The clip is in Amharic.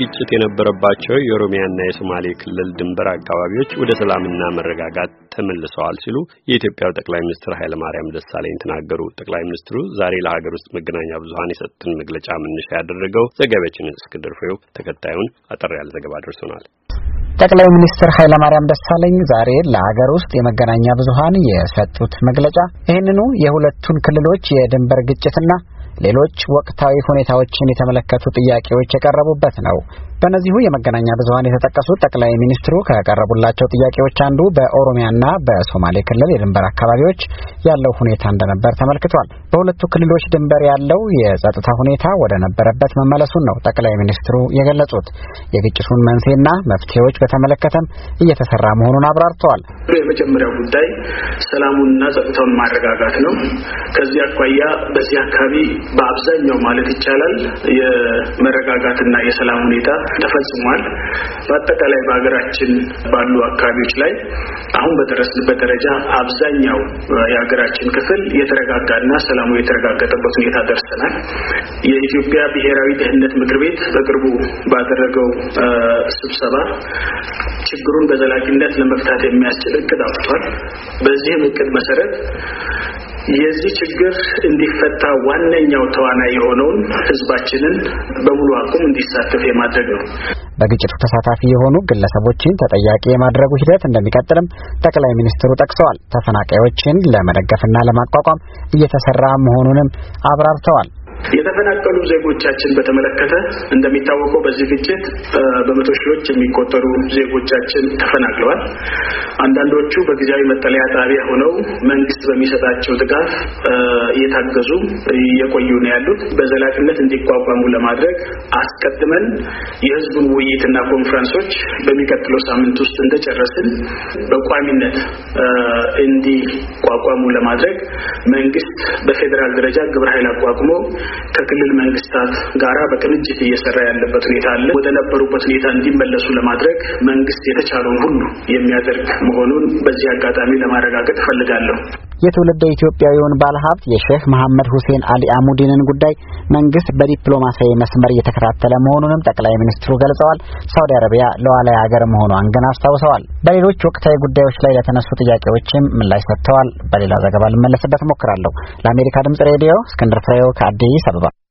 ግጭት የነበረባቸው የኦሮሚያና የሶማሌ ክልል ድንበር አካባቢዎች ወደ ሰላምና መረጋጋት ተመልሰዋል ሲሉ የኢትዮጵያው ጠቅላይ ሚኒስትር ኃይለማርያም ደሳለኝ ተናገሩ። ጠቅላይ ሚኒስትሩ ዛሬ ለሀገር ውስጥ መገናኛ ብዙሃን የሰጡትን መግለጫ መነሻ ያደረገው ዘገባችን እስክንድር ፍሬው ተከታዩን አጠር ያለ ዘገባ ደርሶናል። ጠቅላይ ሚኒስትር ኃይለማርያም ደሳለኝ ዛሬ ለሀገር ውስጥ የመገናኛ ብዙሃን የሰጡት መግለጫ ይህንኑ የሁለቱን ክልሎች የድንበር ግጭትና ሌሎች ወቅታዊ ሁኔታዎችን የተመለከቱ ጥያቄዎች የቀረቡበት ነው። በእነዚሁ የመገናኛ ብዙሃን የተጠቀሱት ጠቅላይ ሚኒስትሩ ከቀረቡላቸው ጥያቄዎች አንዱ በኦሮሚያና በሶማሌ ክልል የድንበር አካባቢዎች ያለው ሁኔታ እንደነበር ተመልክቷል። በሁለቱ ክልሎች ድንበር ያለው የጸጥታ ሁኔታ ወደ ነበረበት መመለሱን ነው ጠቅላይ ሚኒስትሩ የገለጹት። የግጭቱን መንስኤና መፍትሄዎች በተመለከተም እየተሰራ መሆኑን አብራርተዋል። የመጀመሪያው ጉዳይ ሰላሙንና ጸጥታውን ማረጋጋት ነው። ከዚህ አኳያ በዚህ አካባቢ በአብዛኛው ማለት ይቻላል የመረጋጋትና የሰላም ሁኔታ ተፈጽሟል። በአጠቃላይ በሀገራችን ባሉ አካባቢዎች ላይ አሁን በደረስንበት ደረጃ አብዛኛው የሀገራችን ክፍል የተረጋጋና ሰላሙ የተረጋገጠበት ሁኔታ ደርሰናል። የኢትዮጵያ ብሔራዊ ደህንነት ምክር ቤት በቅርቡ ባደረገው ስብሰባ ችግሩን በዘላቂነት ለመፍታት የሚያስችል እቅድ አውጥቷል። በዚህም እቅድ መሰረት የዚህ ችግር እንዲፈታ ዋነኛው ተዋናይ የሆነውን ህዝባችንን በሙሉ አቅም እንዲሳተፍ የማድረግ ነው። በግጭቱ ተሳታፊ የሆኑ ግለሰቦችን ተጠያቂ የማድረጉ ሂደት እንደሚቀጥልም ጠቅላይ ሚኒስትሩ ጠቅሰዋል። ተፈናቃዮችን ለመደገፍና ለማቋቋም እየተሰራ መሆኑንም አብራርተዋል። የተፈናቀሉ ዜጎቻችን በተመለከተ እንደሚታወቀው በዚህ ግጭት በመቶ ሺዎች የሚቆጠሩ ዜጎቻችን ተፈናቅለዋል። አንዳንዶቹ በጊዜያዊ መጠለያ ጣቢያ ሆነው መንግስት በሚሰጣቸው ድጋፍ እየታገዙ እየቆዩ ነው ያሉት። በዘላቂነት እንዲቋቋሙ ለማድረግ አስቀድመን የህዝቡን ውይይትና ኮንፈረንሶች በሚቀጥለው ሳምንት ውስጥ እንደጨረስን በቋሚነት እንዲቋቋሙ ለማድረግ መንግስት በፌዴራል ደረጃ ግብረ ኃይል አቋቁሞ ከክልል መንግስታት ጋራ በቅንጅት እየሰራ ያለበት ሁኔታ አለ። ወደ ነበሩበት ሁኔታ እንዲመለሱ ለማድረግ መንግስት የተቻለውን ሁሉ የሚያደርግ መሆኑን በዚህ አጋጣሚ ለማረጋገጥ እፈልጋለሁ። የትውልደ ኢትዮጵያዊውን ባለሀብት የሼህ መሐመድ ሁሴን አሊ አሙዲንን ጉዳይ መንግስት በዲፕሎማሲያዊ መስመር እየተከታተለ መሆኑንም ጠቅላይ ሚኒስትሩ ገልጸዋል። ሳውዲ አረቢያ ሉዓላዊ ሀገር መሆኗን ግን አስታውሰዋል። በሌሎች ወቅታዊ ጉዳዮች ላይ ለተነሱ ጥያቄዎችም ምላሽ ሰጥተዋል። በሌላ ዘገባ ልመለስበት ሞክራለሁ። ለአሜሪካ ድምጽ ሬዲዮ እስክንድር ፍሬው ከአዲስ አበባ